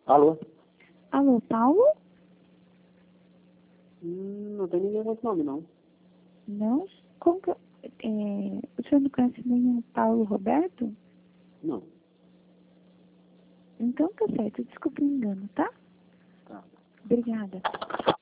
Alô? Alô, Paulo? Não tem ninguém com esse nome, não. Não? Como que... o senhor não conhece nenhum Paulo Roberto? Não. Então tá certo, desculpa o engano, tá? Tá. Obrigada.